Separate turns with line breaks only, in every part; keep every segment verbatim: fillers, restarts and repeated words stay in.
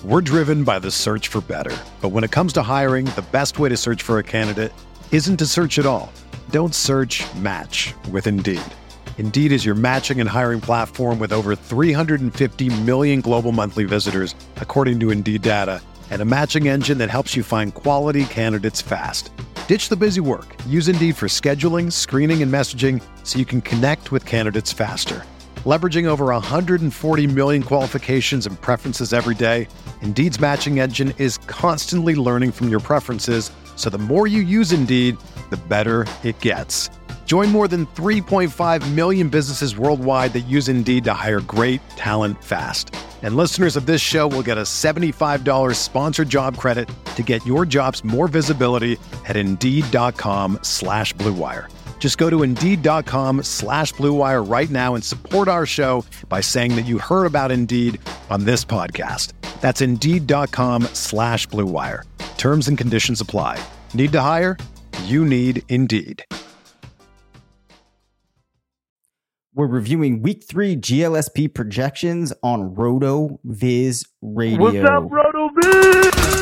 We're driven by the search for better. But when it comes to hiring, the best way to search for a candidate isn't to search at all. Don't search, match with Indeed. Indeed is your matching and hiring platform with over three hundred fifty million global monthly visitors, according to Indeed data, and a matching engine that helps you find quality candidates fast. Ditch the busy work. Use Indeed for scheduling, screening, and messaging so you can connect with candidates faster. Leveraging over one hundred forty million qualifications and preferences every day, Indeed's matching engine is constantly learning from your preferences, so the more you use Indeed, the better it gets. Join more than three point five million businesses worldwide that use Indeed to hire great talent fast. And listeners of this show will get a seventy-five dollars sponsored job credit to get your jobs more visibility at Indeed.com slash Blue Wire. Just go to Indeed.com slash Blue Wire right now and support our show by saying that you heard about Indeed on this podcast. That's Indeed.com slash Blue Wire. Terms and conditions apply. Need to hire? You need Indeed.
We're reviewing week three G L S P projections on RotoViz Radio.
What's up, RotoViz?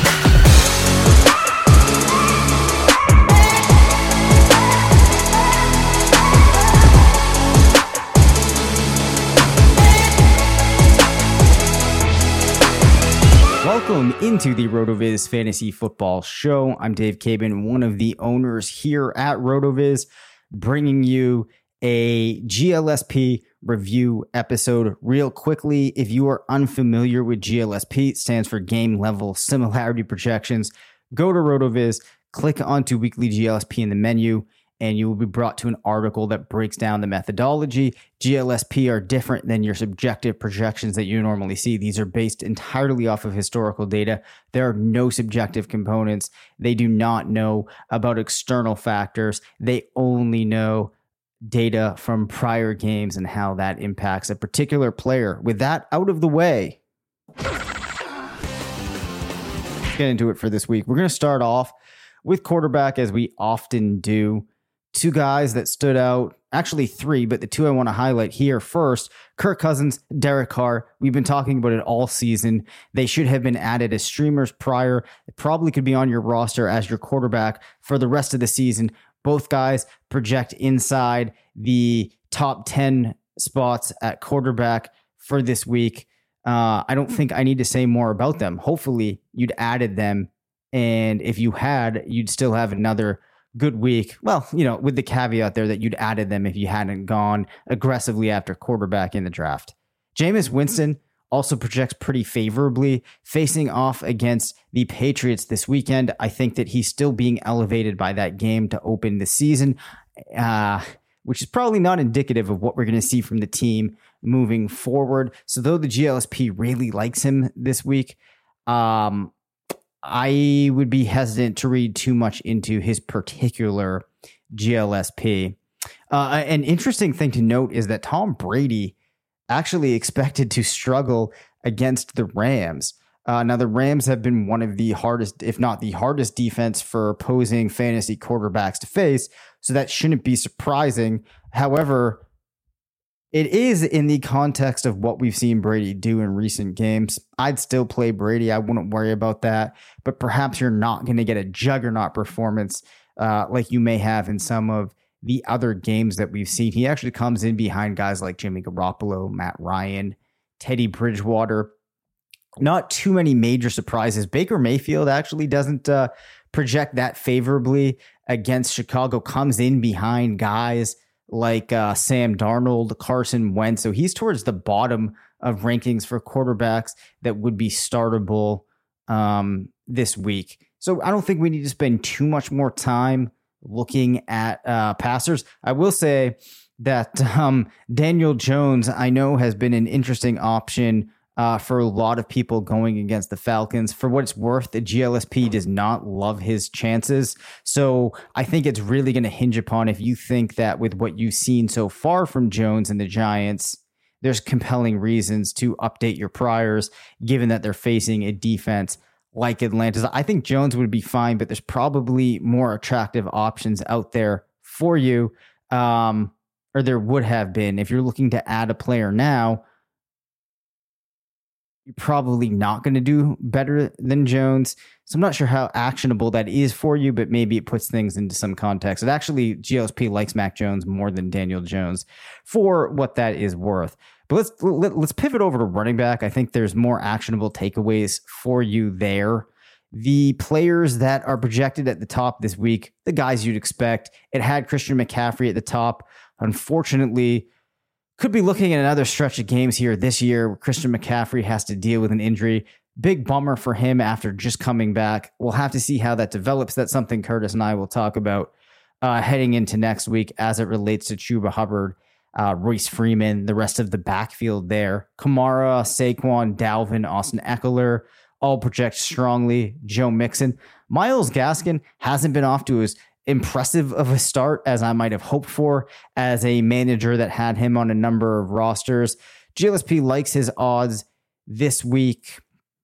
Welcome into the RotoViz Fantasy Football Show. I'm Dave Cabin, one of the owners here at RotoViz, bringing you a G L S P review episode. Real quickly, if you are unfamiliar with G L S P, it stands for Game Level Similarity Projections. Go to RotoViz, click onto Weekly G L S P in the menu, and you will be brought to an article that breaks down the methodology. G L S P are different than your subjective projections that you normally see. These are based entirely off of historical data. There are no subjective components. They do not know about external factors. They only know data from prior games and how that impacts a particular player. With that out of the way, let's get into it for this week. We're going to start off with quarterback, as we often do. Two guys that stood out, actually three, but the two I want to highlight here first, Kirk Cousins, Derek Carr. We've been talking about it all season. They should have been added as streamers prior. It probably could be on your roster as your quarterback for the rest of the season. Both guys project inside the top ten spots at quarterback for this week. Uh, I don't think I need to say more about them. Hopefully you'd added them. And if you had, you'd still have another good week. Well, you know, with the caveat there that you'd added them if you hadn't gone aggressively after quarterback in the draft. Jameis Winston also projects pretty favorably, facing off against the Patriots this weekend. I think that he's still being elevated by that game to open the season, uh, which is probably not indicative of what we're going to see from the team moving forward. So though the G L S P really likes him this week, um, I would be hesitant to read too much into his particular G L S P. Uh, an interesting thing to note is that Tom Brady actually expected to struggle against the Rams. Uh, now, the Rams have been one of the hardest, if not the hardest defense for opposing fantasy quarterbacks to face, so that shouldn't be surprising. However, it is in the context of what we've seen Brady do in recent games. I'd still play Brady. I wouldn't worry about that, but perhaps you're not going to get a juggernaut performance uh, like you may have in some of the other games that we've seen. He actually comes in behind guys like Jimmy Garoppolo, Matt Ryan, Teddy Bridgewater. Not too many major surprises. Baker Mayfield actually doesn't uh, project that favorably against Chicago, comes in behind guys like uh, Sam Darnold, Carson Wentz. So he's towards the bottom of rankings for quarterbacks that would be startable um, this week. So I don't think we need to spend too much more time looking at uh, passers. I will say that um, Daniel Jones, I know, has been an interesting option uh, for a lot of people going against the Falcons. For what it's worth, the G L S P does not love his chances. So I think it's really going to hinge upon if you think that with what you've seen so far from Jones and the Giants, there's compelling reasons to update your priors, given that they're facing a defense like Atlanta's. I think Jones would be fine, but there's probably more attractive options out there for you, um, or there would have been. If you're looking to add a player now, you're probably not going to do better than Jones. So I'm not sure how actionable that is for you, but maybe it puts things into some context. It actually, G L S P likes Mac Jones more than Daniel Jones for what that is worth. But let's let, let's pivot over to running back. I think there's more actionable takeaways for you there. The players that are projected at the top this week, the guys you'd expect. It had Christian McCaffrey at the top. Unfortunately, could be looking at another stretch of games here this year where Christian McCaffrey has to deal with an injury. Big bummer for him after just coming back. We'll have to see how that develops. That's something Curtis and I will talk about uh, heading into next week as it relates to Chuba Hubbard, uh, Royce Freeman, the rest of the backfield there. Kamara, Saquon, Dalvin, Austin Eckler, all project strongly. Joe Mixon. Myles Gaskin hasn't been off to as impressive of a start as I might have hoped for as a manager that had him on a number of rosters. G L S P likes his odds this week.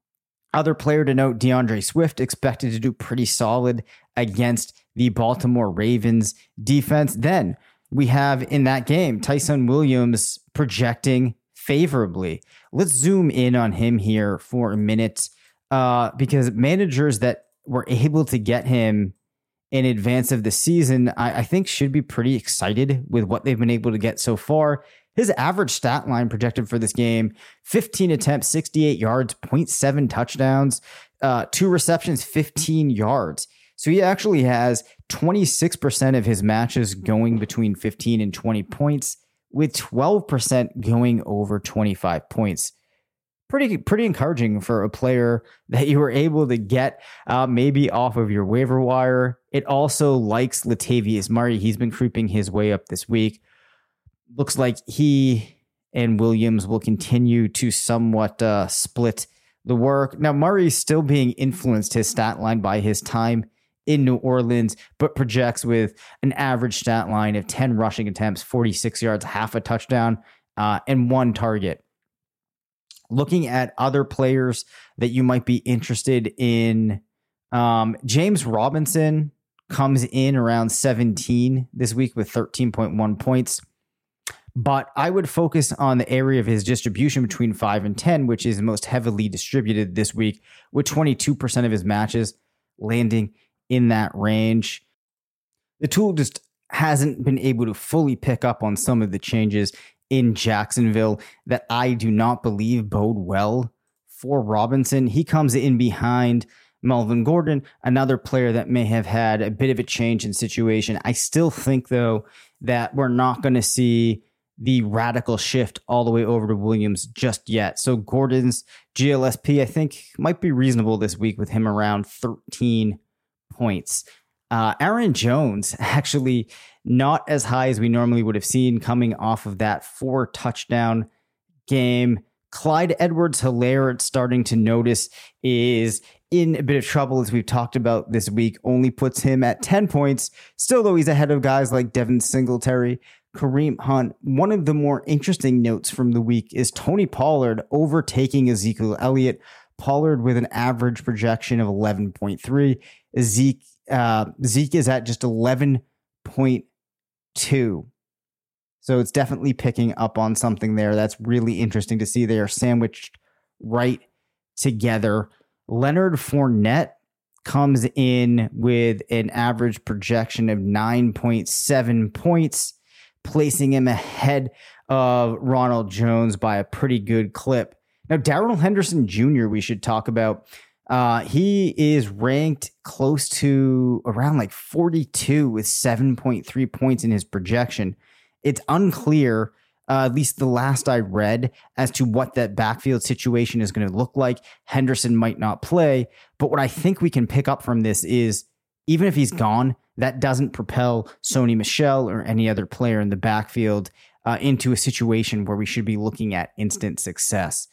Other player to note, DeAndre Swift, expected to do pretty solid against the Baltimore Ravens defense. Then we have in that game, Tyson Williams projecting favorably. Let's zoom in on him here for a minute uh, because managers that were able to get him in advance of the season, I, I think should be pretty excited with what they've been able to get so far. His average stat line projected for this game, fifteen attempts, sixty-eight yards, zero point seven touchdowns, uh, two receptions, fifteen yards. So he actually has twenty-six percent of his matches going between fifteen and twenty points, with twelve percent going over twenty-five points. Pretty, pretty encouraging for a player that you were able to get uh, maybe off of your waiver wire. It also likes Latavius Murray. He's been creeping his way up this week. Looks like he and Williams will continue to somewhat uh, split the work. Now, Murray's still being influenced his stat line by his time in New Orleans, but projects with an average stat line of ten rushing attempts, forty-six yards, half a touchdown, uh, and one target. Looking at other players that you might be interested in, um, James Robinson comes in around seventeen this week with thirteen point one points. But I would focus on the area of his distribution between five and ten, which is most heavily distributed this week, with twenty-two percent of his matches landing in that range. The tool just hasn't been able to fully pick up on some of the changes in Jacksonville that I do not believe bode well for Robinson. He comes in behind Melvin Gordon, another player that may have had a bit of a change in situation. I still think, though, that we're not going to see the radical shift all the way over to Williams just yet. So Gordon's G L S P, I think, might be reasonable this week with him around thirteen points. Uh, Aaron Jones, actually not as high as we normally would have seen coming off of that four touchdown game. Clyde Edwards-Helaire, starting to notice, is in a bit of trouble, as we've talked about this week. Only puts him at ten points. Still, though, he's ahead of guys like Devin Singletary, Kareem Hunt. One of the more interesting notes from the week is Tony Pollard overtaking Ezekiel Elliott. Pollard with an average projection of eleven point three. Zeke, uh, Zeke is at just eleven point two. So it's definitely picking up on something there. That's really interesting to see. They are sandwiched right together. Leonard Fournette comes in with an average projection of nine point seven points, placing him ahead of Ronald Jones by a pretty good clip. Now, Darrell Henderson Junior, we should talk about. Uh, he is ranked close to around like forty-two with seven point three points in his projection. It's unclear, uh, at least the last I read, as to what that backfield situation is going to look like. Henderson might not play, but what I think we can pick up from this is even if he's gone, that doesn't propel Sony Michel or any other player in the backfield uh, into a situation where we should be looking at instant success.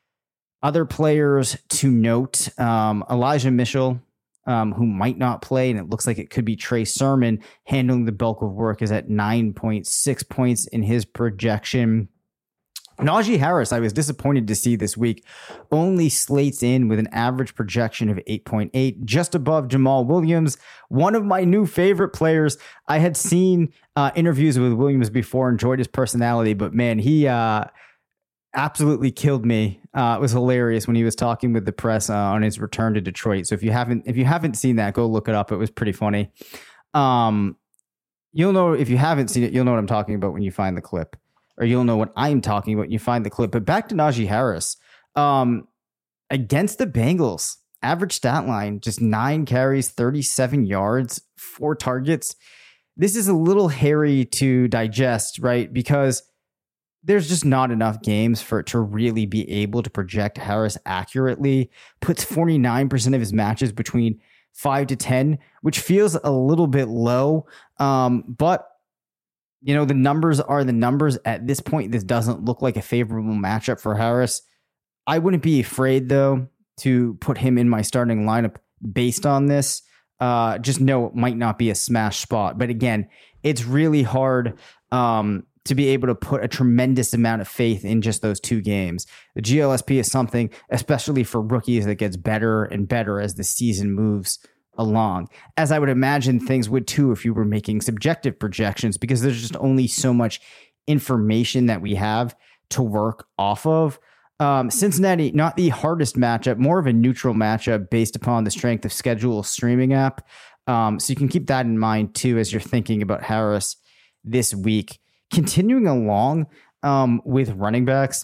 Other players to note, um, Elijah Mitchell, um, who might not play, and it looks like it could be Trey Sermon handling the bulk of work, is at nine point six points in his projection. Najee Harris, I was disappointed to see this week, only slates in with an average projection of eight point eight, just above Jamal Williams, one of my new favorite players. I had seen uh, interviews with Williams before, enjoyed his personality, but man, he... Uh, absolutely killed me. Uh, it was hilarious when he was talking with the press uh, on his return to Detroit. So if you haven't if you haven't seen that, go look it up. It was pretty funny. Um, you'll know if you haven't seen it, you'll know what I'm talking about when you find the clip, or you'll know what I'm talking about when you find the clip. But back to Najee Harris. Um, against the Bengals, average stat line, just nine carries, thirty-seven yards, four targets. This is a little hairy to digest, right? Because there's just not enough games for it to really be able to project Harris accurately. Puts forty-nine percent of his matches between five to ten, which feels a little bit low. Um, but, you know, the numbers are the numbers. At this point, this doesn't look like a favorable matchup for Harris. I wouldn't be afraid, though, to put him in my starting lineup based on this. Uh, just know it might not be a smash spot. But again, it's really hard um, to be able to put a tremendous amount of faith in just those two games. The G L S P is something, especially for rookies, that gets better and better as the season moves along. As I would imagine things would too if you were making subjective projections, because there's just only so much information that we have to work off of. Um, Cincinnati, not the hardest matchup, more of a neutral matchup based upon the strength of schedule streaming app. Um, so you can keep that in mind too as you're thinking about Harris this week. Continuing along um, with running backs,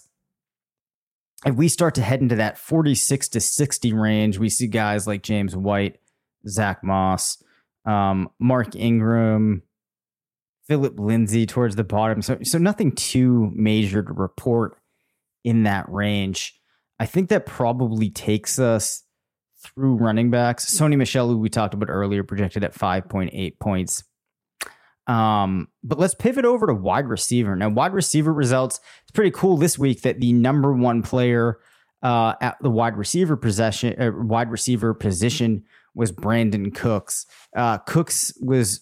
if we start to head into that forty-six to sixty range, we see guys like James White, Zach Moss, um, Mark Ingram, Philip Lindsay towards the bottom. So, so nothing too major to report in that range. I think that probably takes us through running backs. Sony Michel, who we talked about earlier, projected at five point eight points. Um, but let's pivot over to wide receiver. Now, wide receiver results, it's pretty cool this week that the number one player uh, at the wide receiver possession, uh, wide receiver position was Brandon Cooks. Uh, Cooks was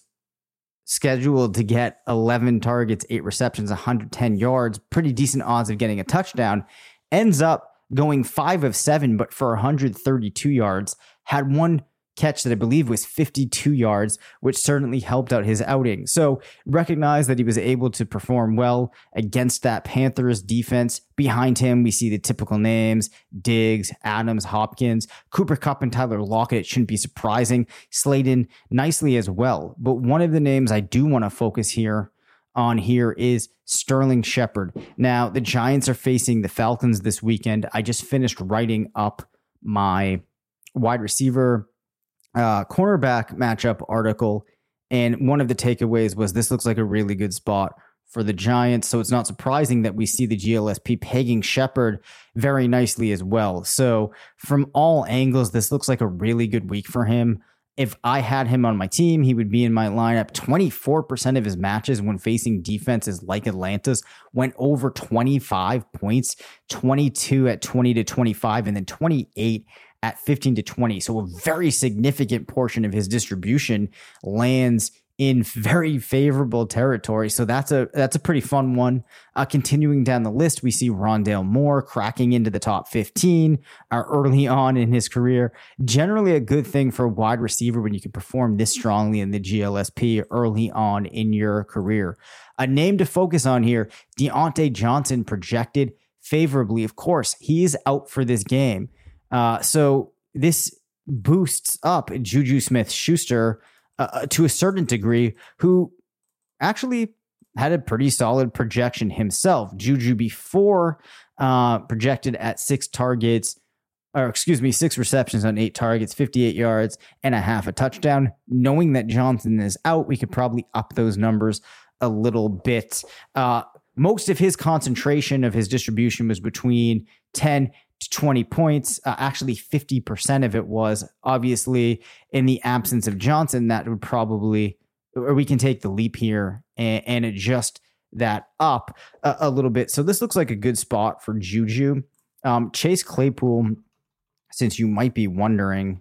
scheduled to get eleven targets, eight receptions, one hundred ten yards, pretty decent odds of getting a touchdown. Ends up going five of seven, but for one hundred thirty-two yards, had one catch that I believe was fifty-two yards, which certainly helped out his outing. So recognize that he was able to perform well against that Panthers defense. Behind him, we see the typical names: Diggs, Adams, Hopkins, Cooper Kupp, and Tyler Lockett. It shouldn't be surprising. Slayton nicely as well. But one of the names I do want to focus here on here is Sterling Shepard. Now, the Giants are facing the Falcons this weekend. I just finished writing up my wide receiver Uh, cornerback matchup article, and one of the takeaways was this looks like a really good spot for the Giants, so it's not surprising that we see the G L S P pegging Shepard very nicely as well. So from all angles, this looks like a really good week for him. If I had him on my team, he would be in my lineup. twenty-four percent of his matches when facing defenses like Atlanta's went over twenty-five points, twenty-two at twenty to twenty-five, and then twenty-eight at fifteen to twenty. So a very significant portion of his distribution lands in very favorable territory. So that's a that's a pretty fun one. Uh, continuing down the list, we see Rondale Moore cracking into the top fifteen uh, early on in his career. Generally a good thing for a wide receiver when you can perform this strongly in the G L S P early on in your career. A name to focus on here, Deontay Johnson, projected favorably. Of course, he is out for this game. Uh, so this boosts up Juju Smith-Schuster uh, to a certain degree, who actually had a pretty solid projection himself. Juju before uh, projected at six targets, or excuse me, six receptions on eight targets, fifty-eight yards, and a half a touchdown. Knowing that Johnson is out, we could probably up those numbers a little bit. Uh, most of his concentration of his distribution was between ten to twenty points. Uh, actually, fifty percent of it was. Obviously, in the absence of Johnson, that would probably, or we can take the leap here and, and adjust that up a, a little bit. So this looks like a good spot for Juju. Um, Chase Claypool, since you might be wondering.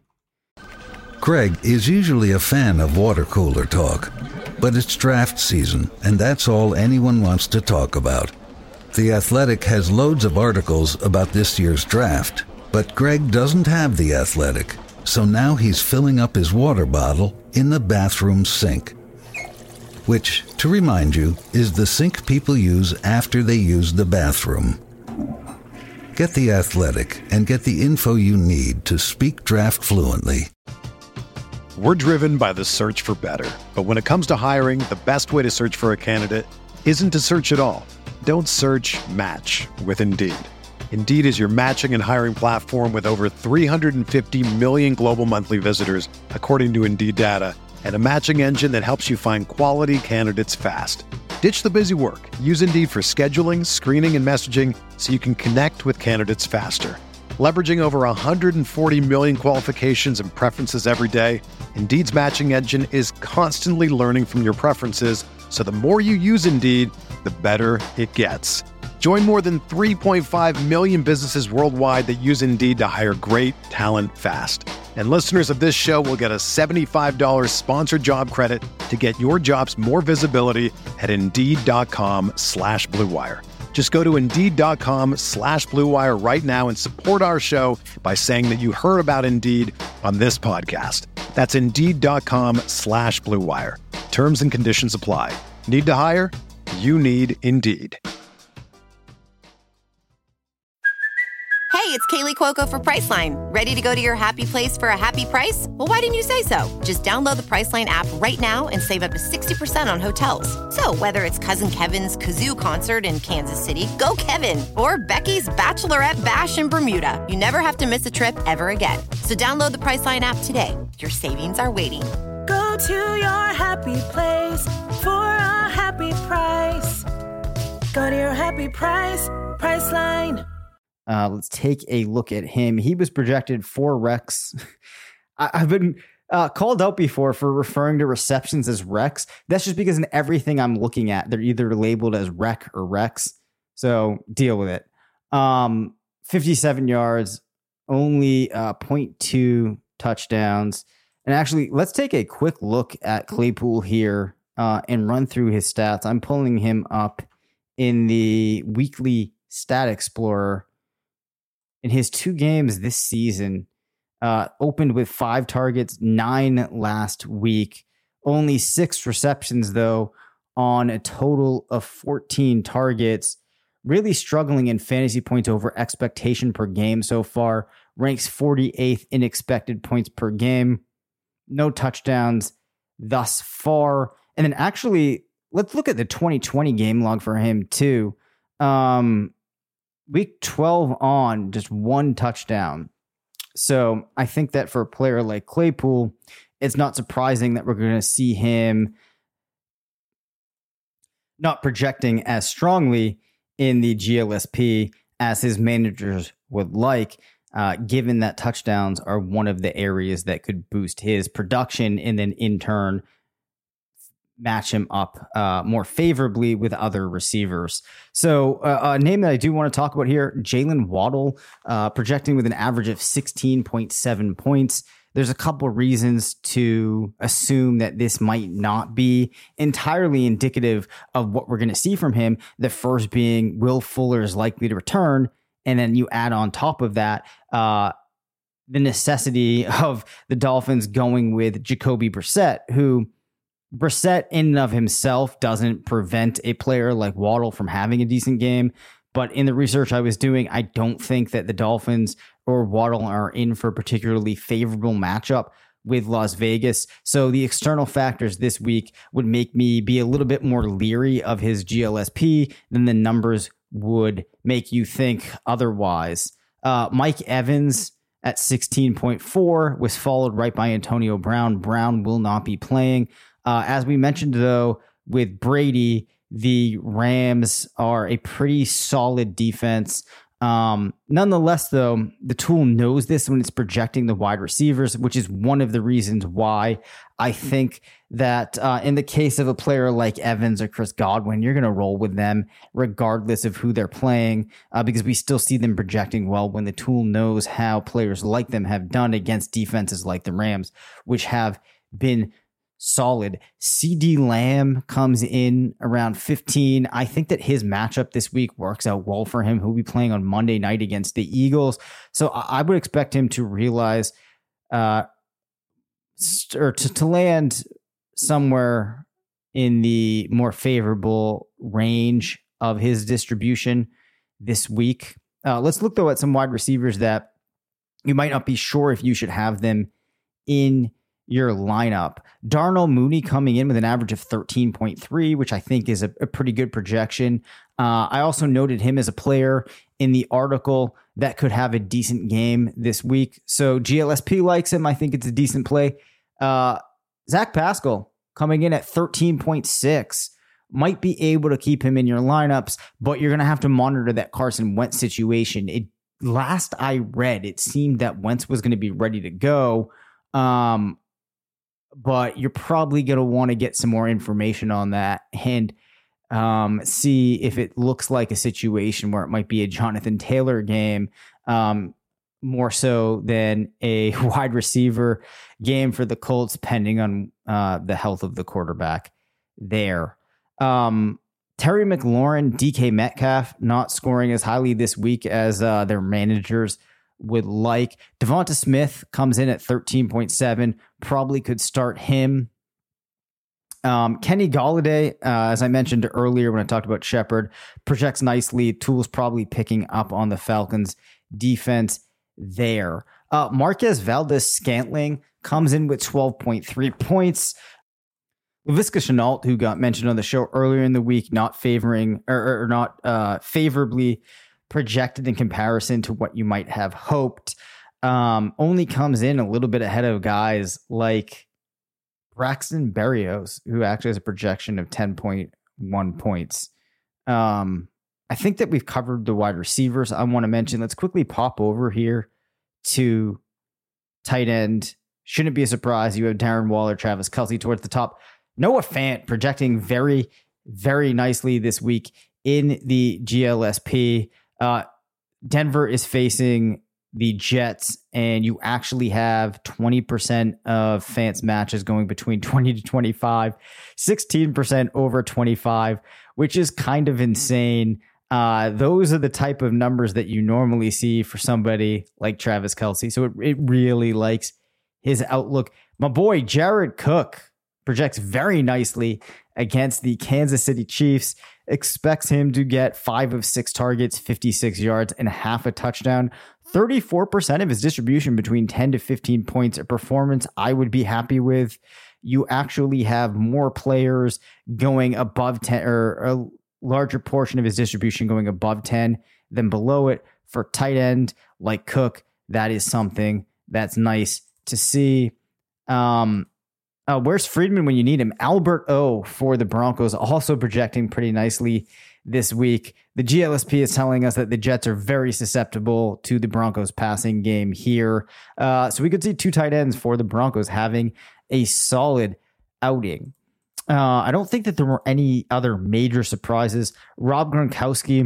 Greg is usually a fan of water cooler talk, but it's draft season, and that's all anyone wants to talk about. The Athletic has loads of articles about this year's draft, but Greg doesn't have The Athletic, so now he's filling up his water bottle in the bathroom sink. Which, to remind you, is the sink people use after they use the bathroom. Get The Athletic and get the info you need to speak draft fluently.
We're driven by the search for better. But when it comes to hiring, the best way to search for a candidate isn't to search at all. Don't search, match with Indeed. Indeed is your matching and hiring platform with over three hundred fifty million global monthly visitors, according to Indeed data, and a matching engine that helps you find quality candidates fast. Ditch the busy work. Use Indeed for scheduling, screening, and messaging so you can connect with candidates faster. Leveraging over one hundred forty million qualifications and preferences every day, Indeed's matching engine is constantly learning from your preferences, so the more you use Indeed, the better it gets. Join more than three point five million businesses worldwide that use Indeed to hire great talent fast. And listeners of this show will get a seventy-five dollars sponsored job credit to get your jobs more visibility at Indeed.com slash Blue Wire. Just go to Indeed.com slash Blue Wire right now and support our show by saying that you heard about Indeed on this podcast. That's Indeed.com slash Blue Wire. Terms and conditions apply. Need to hire? You need Indeed.
Hey, it's Kaylee Cuoco for Priceline. Ready to go to your happy place for a happy price? Well, why didn't you say so? Just download the Priceline app right now and save up to sixty percent on hotels. So whether it's Cousin Kevin's Kazoo Concert in Kansas City, go Kevin, or Becky's Bachelorette Bash in Bermuda, you never have to miss a trip ever again. So download the Priceline app today. Your savings are waiting.
Go to your happy place for a happy price. Go to your happy price, Priceline.
Uh, let's take a look at him. He was projected for Rex. I, I've been uh, called out before for referring to receptions as Rex. That's just because in everything I'm looking at, they're either labeled as Rec or Rex. So deal with it. Um, fifty-seven yards, only uh, zero point two touchdowns. And actually, let's take a quick look at Claypool here uh, and run through his stats. I'm pulling him up in the weekly stat explorer. In his two games this season, uh, opened with five targets, nine last week, only six receptions, though, on a total of fourteen targets. Really struggling in fantasy points over expectation per game so far. Ranks forty-eighth in expected points per game. No touchdowns thus far. And then actually, let's look at the twenty twenty game log for him, too. Um... Week twelve on, just one touchdown. So I think that for a player like Claypool, it's not surprising that we're going to see him not projecting as strongly in the G L S P as his managers would like, uh, given that touchdowns are one of the areas that could boost his production and then in turn match him up uh, more favorably with other receivers. So uh, a name that I do want to talk about here, Jalen Waddle, uh, projecting with an average of sixteen point seven points. There's a couple reasons to assume that this might not be entirely indicative of what we're going to see from him. The first being Will Fuller is likely to return. And then you add on top of that, uh, the necessity of the Dolphins going with Jacoby Brissett, who Brissett in and of himself doesn't prevent a player like Waddle from having a decent game. But in the research I was doing, I don't think that the Dolphins or Waddle are in for a particularly favorable matchup with Las Vegas. So the external factors this week would make me be a little bit more leery of his G L S P than the numbers would make you think otherwise. Uh, Mike Evans at sixteen point four was followed right by Antonio Brown. Brown will not be playing. Uh, as we mentioned, though, with Brady, the Rams are a pretty solid defense. Um, nonetheless, though, the tool knows this when it's projecting the wide receivers, which is one of the reasons why I think that uh, in the case of a player like Evans or Chris Godwin, you're going to roll with them regardless of who they're playing, uh, because we still see them projecting well when the tool knows how players like them have done against defenses like the Rams, which have been solid. CeeDee Lamb comes in around fifteen. I think that his matchup this week works out well for him. He'll be playing on Monday night against the Eagles. So I would expect him to realize uh, or to, to land somewhere in the more favorable range of his distribution this week. Uh, let's look, though, at some wide receivers that you might not be sure if you should have them in your lineup. Darnell Mooney coming in with an average of thirteen point three, which I think is a, a pretty good projection. Uh, I also noted him as a player in the article that could have a decent game this week. So G L S P likes him. I think it's a decent play. Uh, Zach Pascal coming in at thirteen point six. Might be able to keep him in your lineups, but you're going to have to monitor that Carson Wentz situation. It last I read, it seemed that Wentz was going to be ready to go, um, but you're probably going to want to get some more information on that and um, see if it looks like a situation where it might be a Jonathan Taylor game, um, more so than a wide receiver game for the Colts, depending on uh, the health of the quarterback there. Um, Terry McLaurin, D K Metcalf, not scoring as highly this week as uh, their managers would like. Devonta Smith comes in at thirteen point seven, probably could start him. Um, Kenny Golladay, uh, as I mentioned earlier when I talked about Shepard, projects nicely. Tools probably picking up on the Falcons defense there. Uh, Marquez Valdes-Scantling comes in with twelve point three points. Laviska Shenault, who got mentioned on the show earlier in the week, not favoring or, or not uh, favorably projected in comparison to what you might have hoped, um, only comes in a little bit ahead of guys like Braxton Berrios, who actually has a projection of ten point one points. Um, I think that we've covered the wide receivers I want to mention. Let's quickly pop over here to tight end. Shouldn't be a surprise. You have Darren Waller, Travis Kelce towards the top. Noah Fant projecting very, very nicely this week in the G L S P. Uh, Denver is facing the Jets, and you actually have twenty percent of Fant's matches going between twenty to twenty-five, sixteen percent over twenty-five, which is kind of insane. Uh, those are the type of numbers that you normally see for somebody like Travis Kelce. So it, it really likes his outlook. My boy, Jared Cook, projects very nicely against the Kansas City Chiefs, expects him to get five of six targets, fifty-six yards, and half a touchdown. thirty-four percent of his distribution between ten to fifteen points, a performance I would be happy with. You actually have more players going above ten, or a larger portion of his distribution going above ten than below it. For tight end like Cook, that is something that's nice to see. Um, Uh, where's Friedman when you need him? Albert O for the Broncos, also projecting pretty nicely this week. The G L S P is telling us that the Jets are very susceptible to the Broncos passing game here. Uh, so we could see two tight ends for the Broncos having a solid outing. Uh, I don't think that there were any other major surprises. Rob Gronkowski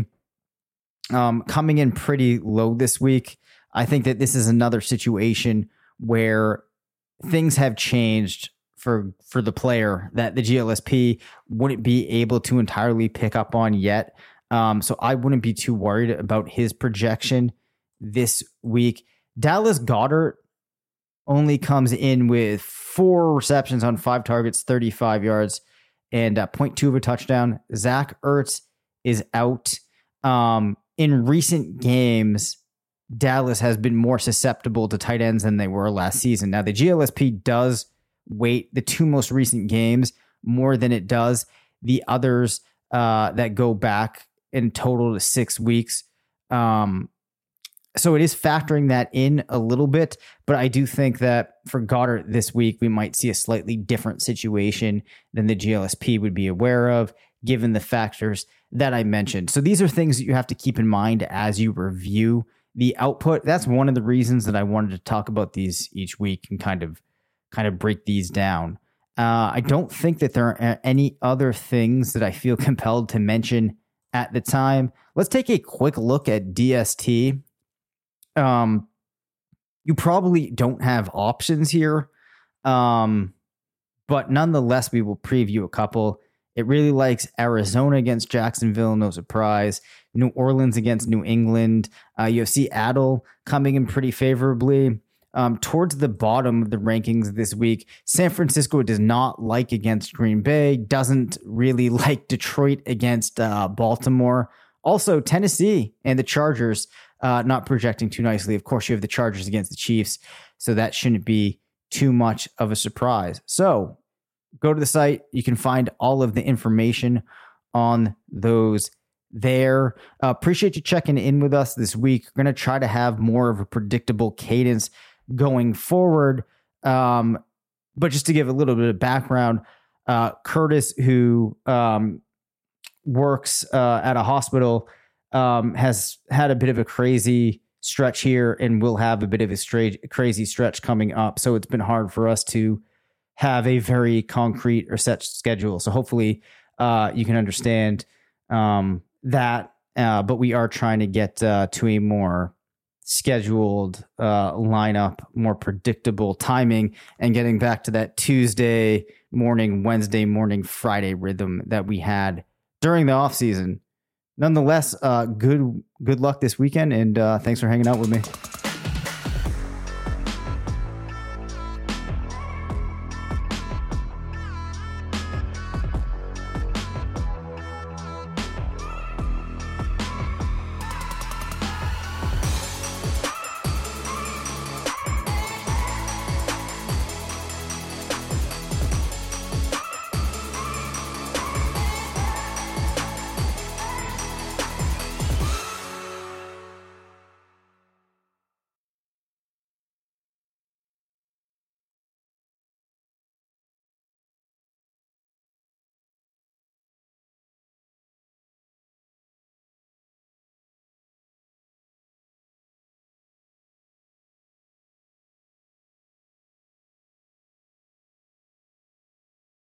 um, coming in pretty low this week. I think that this is another situation where things have changed for for the player that the G L S P wouldn't be able to entirely pick up on yet. Um, so I wouldn't be too worried about his projection this week. Dallas Goedert only comes in with four receptions on five targets, thirty-five yards, and uh, zero point two of a touchdown. Zach Ertz is out. Um, in recent games, Dallas has been more susceptible to tight ends than they were last season. Now, the G L S P does weight the two most recent games more than it does the others uh, that go back in total to six weeks. Um, so it is factoring that in a little bit, but I do think that for Goddard this week, we might see a slightly different situation than the G L S P would be aware of, given the factors that I mentioned. So these are things that you have to keep in mind as you review the output. That's one of the reasons that I wanted to talk about these each week and kind of kind of break these down. Uh, I don't think that there are any other things that I feel compelled to mention at the time. Let's take a quick look at D S T. Um, you probably don't have options here, um, but nonetheless, we will preview a couple. It really likes Arizona against Jacksonville, no surprise. New Orleans against New England. Uh, you have Seattle coming in pretty favorably. Um, towards the bottom of the rankings this week, San Francisco does not like against Green Bay, doesn't really like Detroit against uh, Baltimore. Also, Tennessee and the Chargers uh, not projecting too nicely. Of course, you have the Chargers against the Chiefs, so that shouldn't be too much of a surprise. So go to the site. You can find all of the information on those there. Uh, appreciate you checking in with us this week. We're going to try to have more of a predictable cadence going forward. Um, but just to give a little bit of background, uh, Curtis, who um, works uh, at a hospital, um, has had a bit of a crazy stretch here and will have a bit of a straight, crazy stretch coming up. So it's been hard for us to have a very concrete or set schedule. So hopefully uh, you can understand um, that. Uh, but we are trying to get uh, to a more scheduled uh, lineup, more predictable timing, and getting back to that Tuesday morning, Wednesday morning, Friday rhythm that we had during the off season. Nonetheless, uh, good good luck this weekend, and uh, thanks for hanging out with me.